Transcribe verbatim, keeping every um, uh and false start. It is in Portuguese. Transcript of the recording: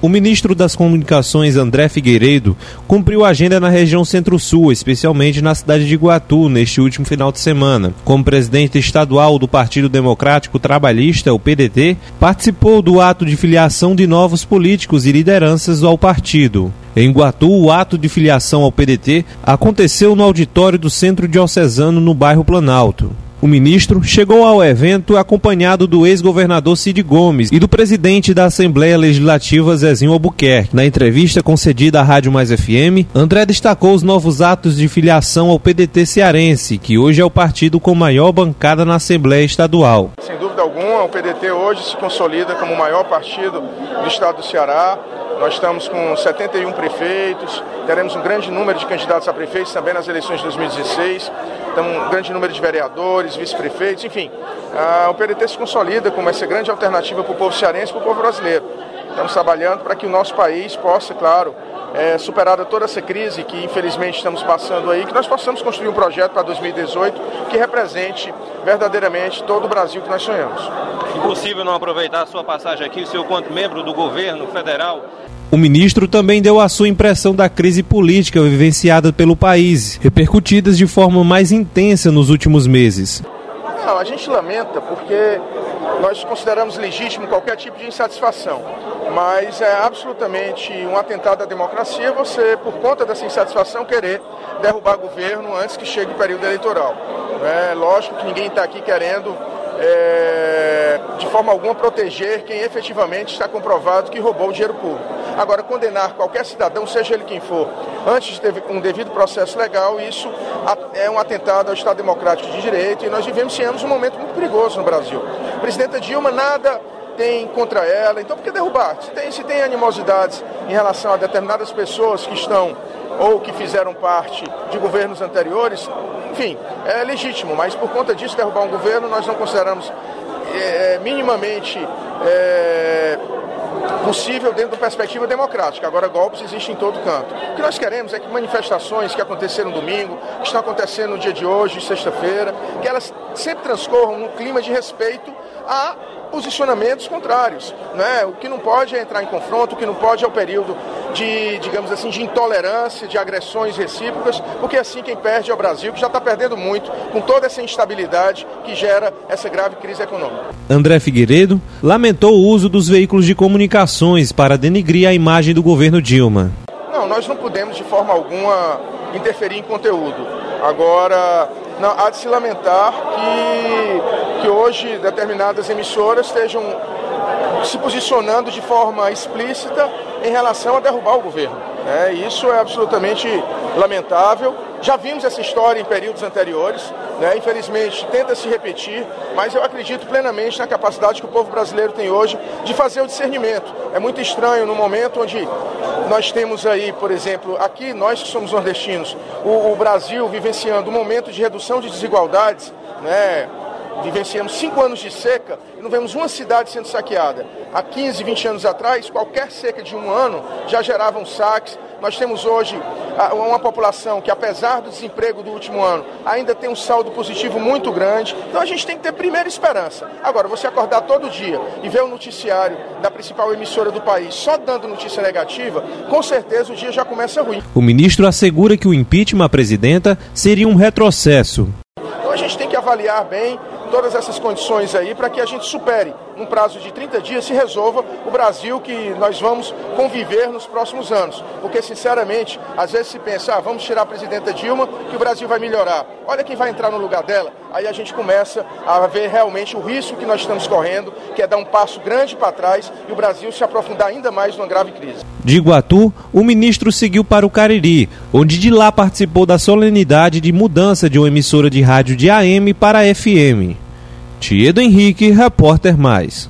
O ministro das Comunicações, André Figueiredo, cumpriu a agenda na região Centro-Sul, especialmente na cidade de Iguatu, neste último final de semana. Como presidente estadual do Partido Democrático Trabalhista, o P D T, participou do ato de filiação de novos políticos e lideranças ao partido. Em Iguatu, o ato de filiação ao P D T aconteceu no auditório do Centro Diocesano, no bairro Planalto. O ministro chegou ao evento acompanhado do ex-governador Cid Gomes e do presidente da Assembleia Legislativa, Zezinho Albuquerque. Na entrevista concedida à Rádio Mais F M, André destacou os novos atos de filiação ao P D T cearense, que hoje é o partido com maior bancada na Assembleia Estadual. Sem dúvida alguma, o P D T hoje se consolida como o maior partido do estado do Ceará. Nós estamos com setenta e um prefeitos, teremos um grande número de candidatos a prefeitos também nas eleições de dois mil e dezesseis, então um grande número de vereadores, vice-prefeitos, enfim. Ah, o P D T se consolida como essa grande alternativa para o povo cearense e para o povo brasileiro. Estamos trabalhando para que o nosso país possa, claro, é, superada toda essa crise que infelizmente estamos passando aí, que nós possamos construir um projeto para dois mil e dezoito que represente verdadeiramente todo o Brasil que nós sonhamos. Impossível não aproveitar a sua passagem aqui, o senhor quanto membro do governo federal. O ministro também deu a sua impressão da crise política vivenciada pelo país, repercutidas de forma mais intensa nos últimos meses. Não, a gente lamenta porque nós consideramos legítimo qualquer tipo de insatisfação, mas é absolutamente um atentado à democracia você, por conta dessa insatisfação, querer derrubar governo antes que chegue o período eleitoral. É lógico que ninguém está aqui querendo, é, de forma alguma, proteger quem efetivamente está comprovado que roubou o dinheiro público. Agora, condenar qualquer cidadão, seja ele quem for, antes de ter um devido processo legal, isso é um atentado ao Estado Democrático de Direito e nós vivenciamos um momento muito perigoso no Brasil. A presidenta Dilma nada tem contra ela, então por que derrubar? Se tem, se tem animosidades em relação a determinadas pessoas que estão ou que fizeram parte de governos anteriores, enfim, é legítimo, mas por conta disso derrubar um governo nós não consideramos é, minimamente é, possível dentro da perspectiva democrática. Agora, golpes existem em todo canto. O que nós queremos é que manifestações que aconteceram domingo, que estão acontecendo no dia de hoje, sexta-feira, que elas sempre transcorram num clima de respeito a posicionamentos contrários, né? O que não pode é entrar em confronto, o que não pode é o período de, digamos assim, de intolerância, de agressões recíprocas, porque assim quem perde é o Brasil, que já está perdendo muito com toda essa instabilidade que gera essa grave crise econômica. André Figueiredo lamentou o uso dos veículos de comunicações para denigrir a imagem do governo Dilma. Não, nós não podemos de forma alguma interferir em conteúdo. Agora, não, há de se lamentar que, que hoje determinadas emissoras estejam se posicionando de forma explícita em relação a derrubar o governo. É, isso é absolutamente lamentável. Já vimos essa história em períodos anteriores, né? Infelizmente tenta se repetir, mas eu acredito plenamente na capacidade que o povo brasileiro tem hoje de fazer o discernimento. É muito estranho no momento onde nós temos aí, por exemplo, aqui nós que somos nordestinos, o, o Brasil vivenciando um momento de redução de desigualdades, né? Vivenciamos cinco anos de seca e não vemos uma cidade sendo saqueada. Há quinze, vinte anos atrás, qualquer seca de um ano já gerava um saques. Nós temos hoje uma população que, apesar do desemprego do último ano, ainda tem um saldo positivo muito grande. Então a gente tem que ter primeira esperança. Agora, você acordar todo dia e ver o noticiário da principal emissora do país só dando notícia negativa, com certeza o dia já começa ruim. O ministro assegura que o impeachment à presidenta seria um retrocesso. Então a gente tem que avaliar bem todas essas condições aí para que a gente supere, num prazo de trinta dias, se resolva o Brasil que nós vamos conviver nos próximos anos. Porque, sinceramente, às vezes se pensa, ah, vamos tirar a presidenta Dilma que o Brasil vai melhorar. Olha quem vai entrar no lugar dela. Aí a gente começa a ver realmente o risco que nós estamos correndo, que é dar um passo grande para trás e o Brasil se aprofundar ainda mais numa grave crise. De Iguatu, o ministro seguiu para o Cariri, onde de lá participou da solenidade de mudança de uma emissora de rádio de A M para F M. Tiedo Henrique, Repórter Mais.